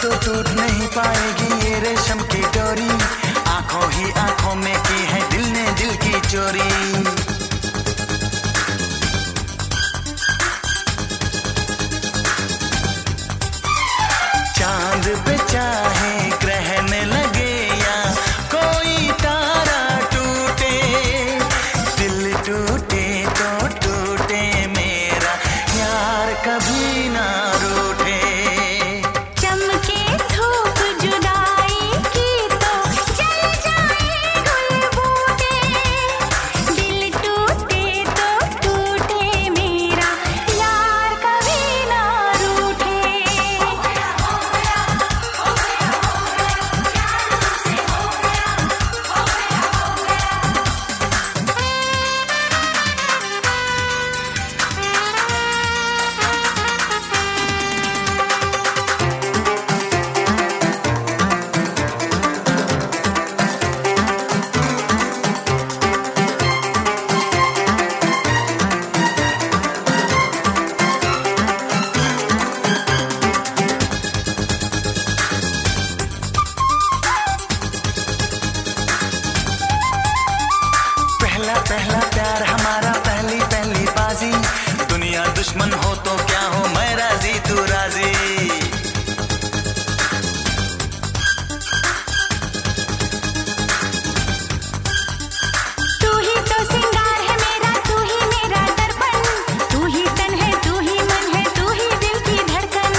तो टूट नहीं पाएगी ये रेशम की डोरी। आंखों ही आंखों में की है दिल ने दिल की चोरी। चांद पे चाहे ग्रहण लगे या कोई तारा टूटे, दिल टूटे तो टूटे मेरा यार कभी ना रूठे। चमके धूप जुदाई की तो जल जाए गुल बूटे, दिल टूटे तो टूटे मेरा यार कभी ना रूठे। पहला प्यार हमारा पहली पहली बाजी, दुनिया दुश्मन हो तो क्या हो मैं राजी तू राजी। तू ही तो सिंगार है मेरा, तू ही मेरा दर्पण, तू ही तन है, तू ही मन है, तू ही दिल की धड़कन।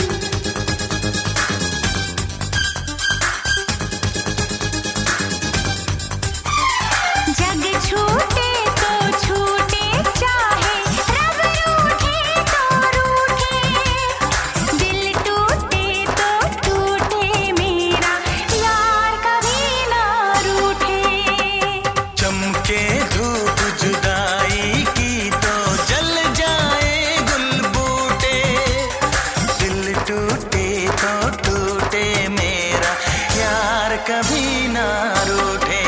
जग छूटे तो छूटे चाहे रब रूठे तो रूठे, दिल टूटे तो टूटे मेरा यार कभी ना रूठे। चमके धूप जुदाई की तो जल जाए गुल बूटे, दिल टूटे तो टूटे मेरा यार कभी ना रूठे।